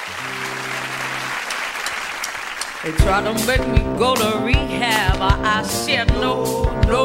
They try to make me go to rehab. I said no.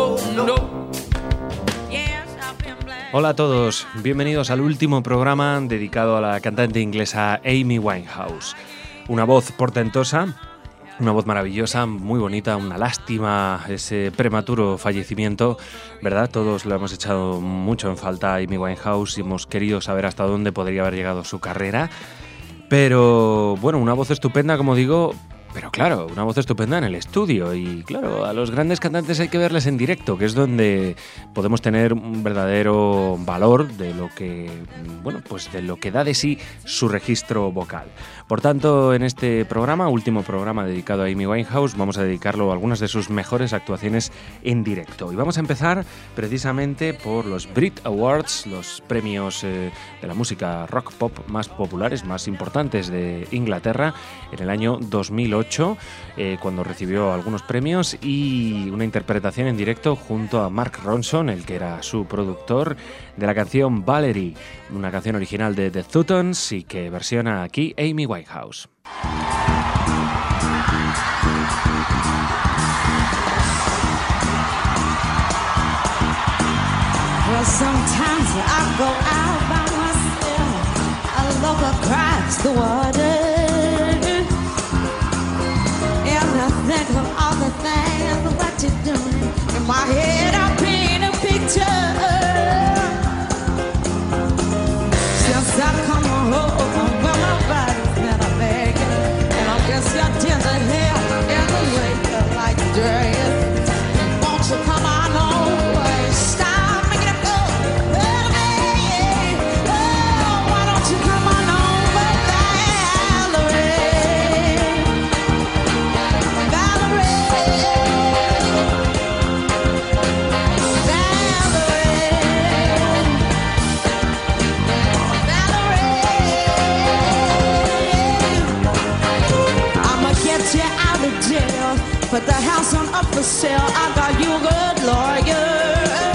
Hola a todos, bienvenidos al último programa dedicado a la cantante inglesa Amy Winehouse. Una voz portentosa, una voz maravillosa, muy bonita, una lástima ese prematuro fallecimiento, ¿verdad? Todos lo hemos echado mucho en falta a Amy Winehouse y hemos querido saber hasta dónde podría haber llegado su carrera. Pero bueno, una voz estupenda, como digo. Pero claro, una voz estupenda en el estudio y claro, a los grandes cantantes hay que verles en directo, que es donde podemos tener un verdadero valor de lo que, bueno, pues de lo que da de sí su registro vocal. Por tanto, en este programa, último programa dedicado a Amy Winehouse, vamos a dedicarlo a algunas de sus mejores actuaciones en directo. Y vamos a empezar precisamente por los Brit Awards, los premios de la música rock pop más populares, más importantes de Inglaterra, en el año 2008. Cuando recibió algunos premios y una interpretación en directo junto a Mark Ronson, el que era su productor, de la canción Valerie, una canción original de The Thutons y que versiona aquí Amy Winehouse. Well, sometimes I go out by myself, I look across the water. Think of all the things that you're doing. In my head I paint a picture. Since I come home, well my body's been a begging, and I guess your tender hair and the way you like to dress. Won't you come on over? Stop making it go. Oh, why don't you come on over, Valerie? Put the house on up for sale. I got you a good lawyer.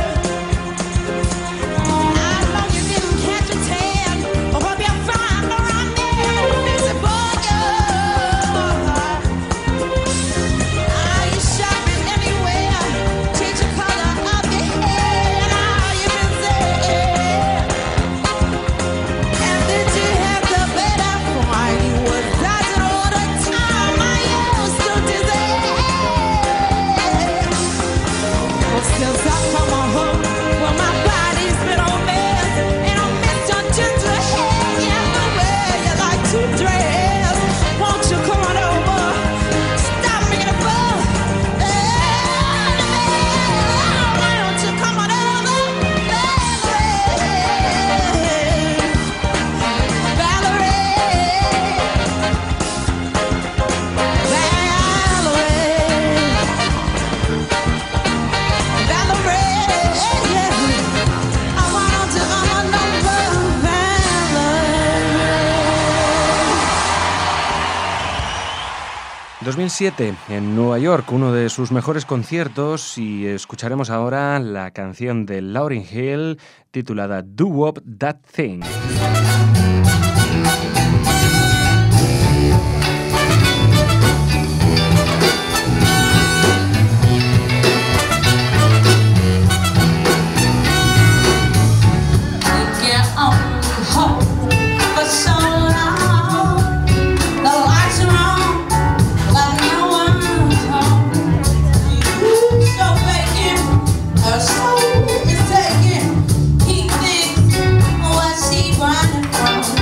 I know you didn't catch a tan. I hope you find around there who makes it for you. Are you shopping anywhere? Change the color of your hair. Are you busy? And did you have the better fine? You was dancing all the time. I used to dizzy. Since I come home, well my body's been a mess, and I miss your ginger hair and the way you like to dress. Won't you come on over? Stop making a fuss. Why don't you come on over, En 2007, en Nueva York, uno de sus mejores conciertos, y escucharemos ahora la canción de Lauryn Hill titulada Do Wop That Thing. Soul is taking, he thinks, what's he running from?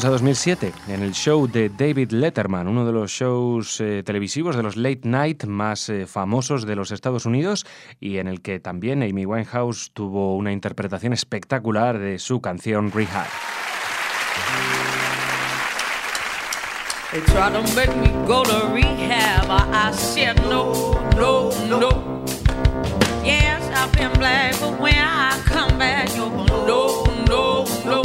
a 2007, en el show de David Letterman, uno de los shows televisivos de los late night más famosos de los Estados Unidos, y en el que también Amy Winehouse tuvo una interpretación espectacular de su canción Rehab. They tried to make me go to rehab. I said no, no, no. Yes, I've been black, but when I come back, you're no, no, no.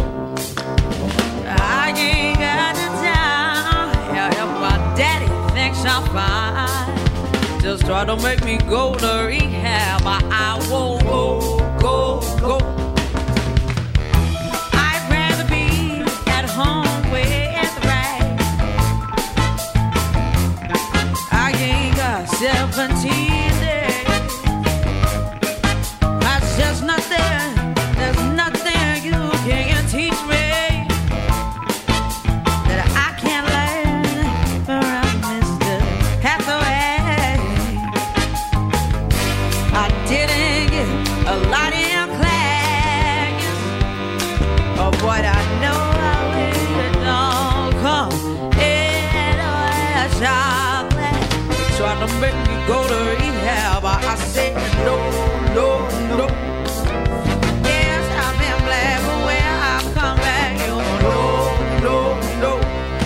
I ain't got the time. Hell, if my daddy thinks I'm fine, just try to make me go to rehab. I won't go, go, go. I'd rather be at home where it's right. I ain't got 17 days. That's just not there. There's nothing you can teach me. What I know, I will don't come in a chocolate. They tried to make me go to rehab. I said no, no, no. Yes, I've been black, but when I come back, you no, no, no.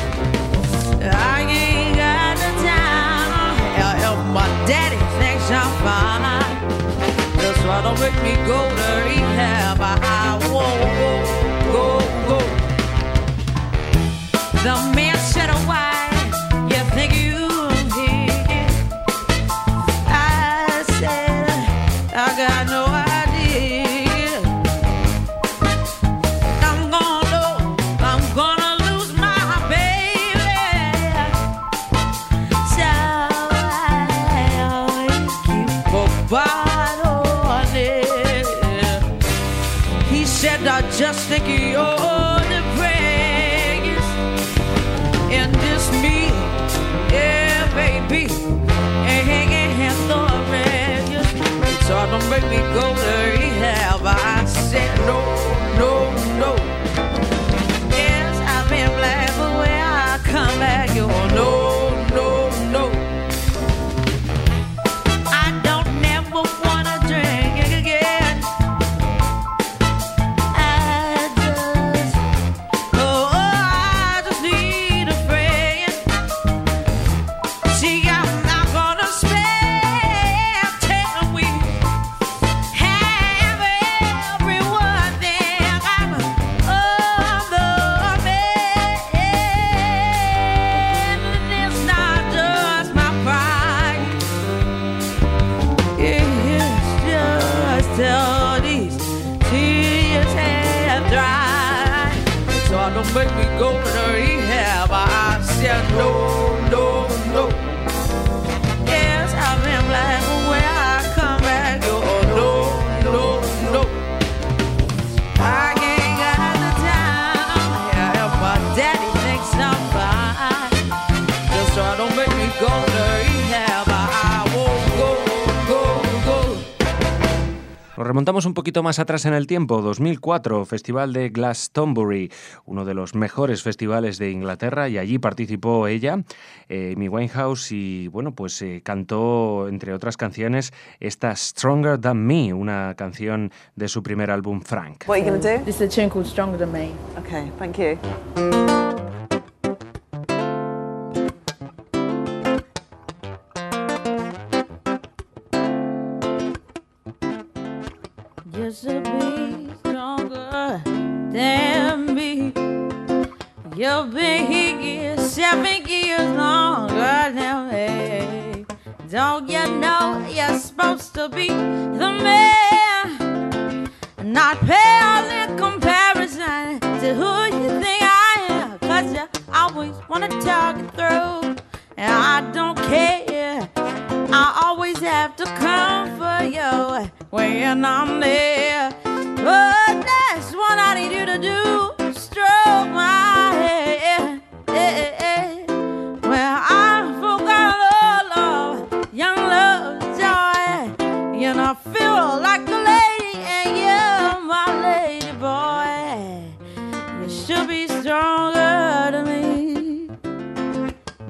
I ain't got the time. Hell, if my daddy thinks I'm fine, just try to make me go to rehab. I won't go. Go, go. The man said, why you think you did? I said, I got no idea. I'm gonna lose my baby. So I always keep a bottle on it. He said, I just think you're the praise in this me, yeah, baby. And the rest, it's hard to make me go to rehab. I said no, no, no. Yes, I've been black, but when I come back, you're no, no, no. I don't never wanna drink again. Don't make me go to rehab. I said no, no, no. Yes, I've been black, but when I come back, you're no, no, no. I ain't got the time. Yeah, if my daddy thinks I'm fine, just try don't make me go to rehab. I won't go, go, go. Nos remontamos un poquito más atrás en el tiempo, 2004, Festival de Glastonbury, uno de los mejores festivales de Inglaterra, y allí participó ella, Amy Winehouse, y bueno, pues cantó, entre otras canciones, esta Stronger Than Me, una canción de su primer álbum, Frank. What are you going to do? This is a tune called Stronger Than Me. Okay, thank you. Just to be stronger than me. You'll be 7 years longer than me. Don't you know you're supposed to be the man, not pale in comparison to who you think I am, 'cause you always want to talk it through, and I don't care. I always have to come for you when I'm there. But that's what I need you to do, stroke my head. Well, I forgot all of young love, joy. You know, I feel like a lady, and you're my lady boy. You should be stronger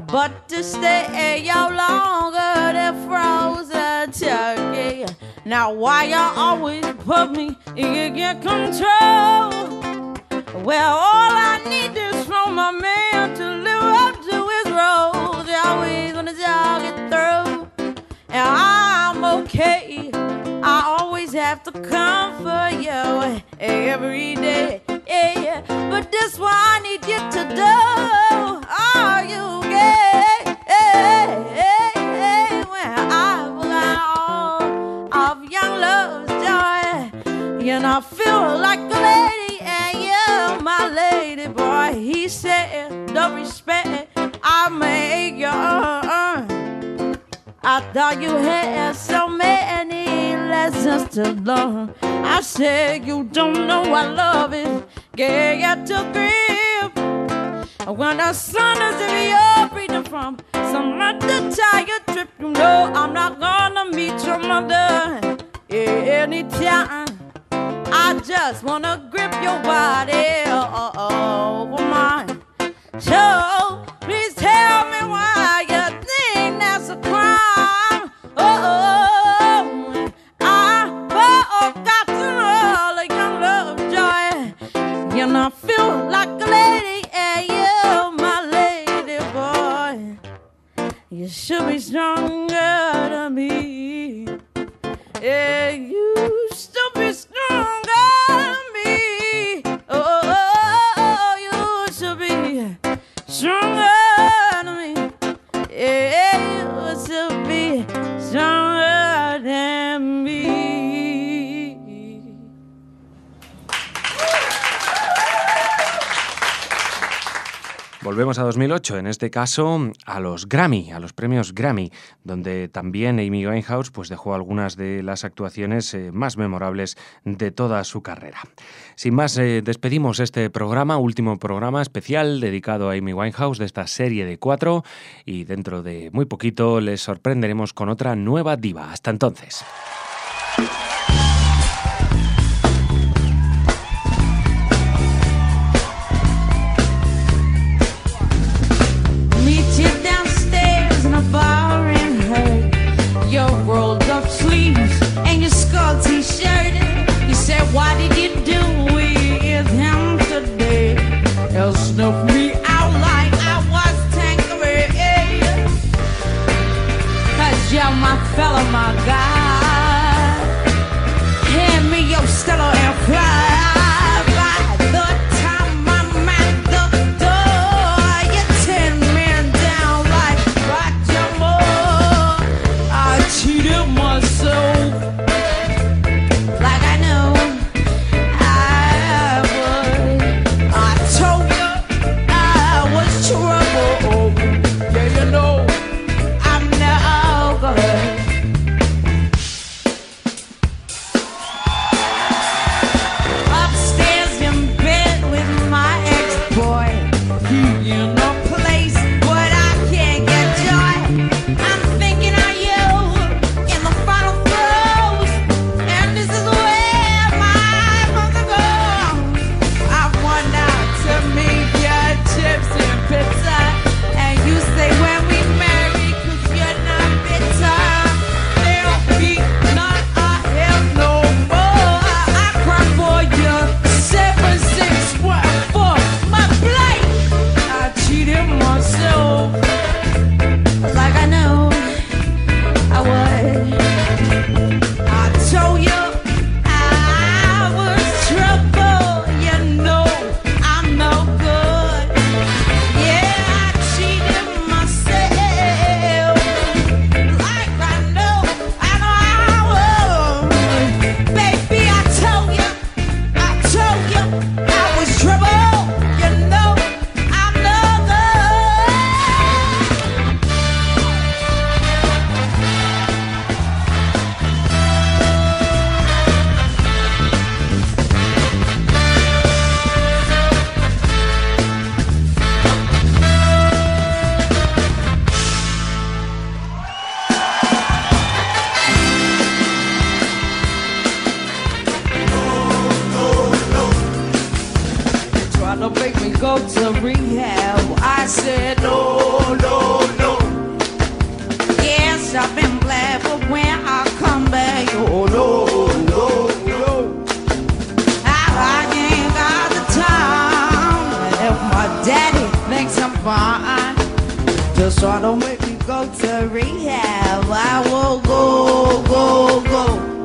but to stay y'all longer than frozen turkey. Now why y'all always put me in your control? Well, all I need is from my man to live up to his role. They always gonna talk it through, and I'm okay. I always have to comfort you every day. Yeah, but this what I need you to do. Are you gay? Well, I've got all of young love's joy, and I feel like a lady, and you're my lady boy. He said, the respect I make you earn. I thought you had so many lessons to learn. I said you don't know what love is. Get to grip when the sun is in your freedom from some other tired trip. You know I'm not gonna meet your mother anytime. I just wanna grip your body over mine. So please tell me why you think that's a crime. I got to all of your love joy, and I feel like a lady, and you're my lady boy. You should be stronger than me. Yeah, you should be stronger than me. You should be stronger than me. Yeah, you should be stronger than me. Volvemos a 2008, en este caso a los Grammy, a los premios Grammy, donde también Amy Winehouse pues dejó algunas de las actuaciones más memorables de toda su carrera. Sin más, despedimos este programa, último programa especial dedicado a Amy Winehouse de esta serie de 4, y dentro de muy poquito les sorprenderemos con otra nueva diva. Hasta entonces. Bar and hurt your rolled up sleeves and your skull t-shirt. You said, what did you do with him today? He'll snuff me out like I was Tanqueray. 'Cause you're my fella, my guy. Hand me your Stella and fly. By the time I'm at the door, you're 10 men down like I cheated myself like I know I would. I told you I was trouble. Yeah, you know I'm now good. Upstairs in bed with my ex-boy. He in a place but I can't get joy. I'm thinking of you in the final throes, and this is where my mother goes. I want out to meet your chips and pizza, and you say when we marry, 'cause you're not bitter. There'll be none of him no more. I cry for you 761 for my blight. I cheated myself like I know I would. I told you I was trouble. You know I'm no good. Yeah, I cheated myself like I know I would. Baby, I told you I was trouble. You know I'm no good. Trying to make me go to rehab. I said no, no, So don't make me go to rehab. I will go, go, go.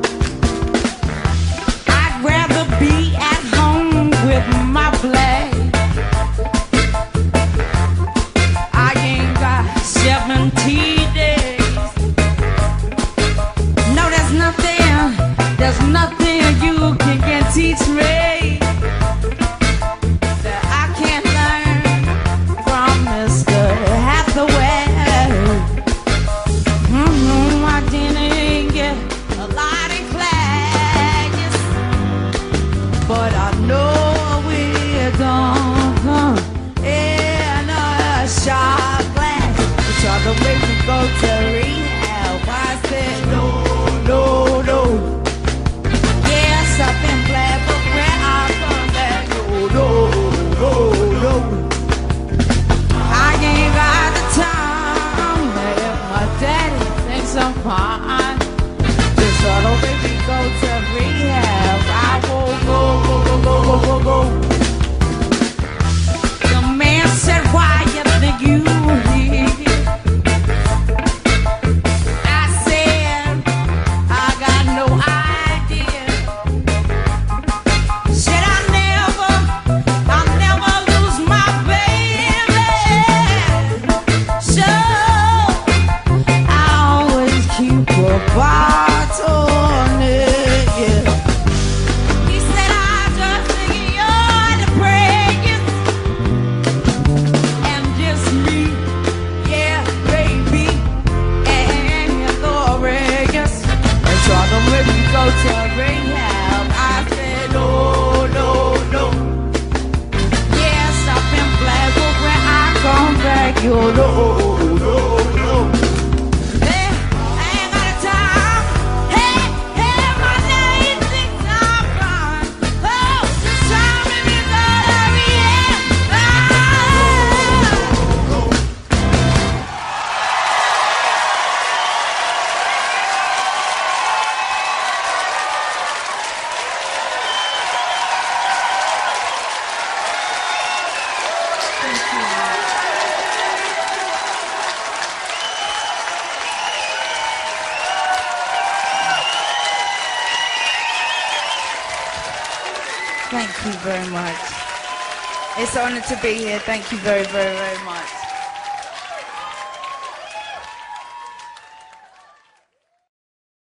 I'd rather be at home with my flag. I ain't got 17 days. No, there's nothing you can teach me that I can't learn from Mr. Hathaway. I didn't get a lot of classes, but I know we're gonna come in a shot glass. You try to make me go to rehab. I said no, no, no. Yes, I've been glad, but when I come back, no, no, no, no. I ain't got the time. If my daddy thinks I'm fine, just try to make me go to rehab. I will go, go, go, go, go, go, go. The man said, why you think you here? I said, I got no idea. Said I'll never lose my baby. So I always keep a bottle on it, yeah. He said I just think you're the prettiest, and just me, yeah, baby, and you're glorious. And try to make me go to rehab. I said no, no, no. Yes, I've been glad, but when I come back, you're no, no, no. Hey, I ain't got a time. Hey, hey, my name thinks I'm fine. Oh, just try to make me go to rehab. Thank you very much. It's an honor to be here. Thank you very, very, very much.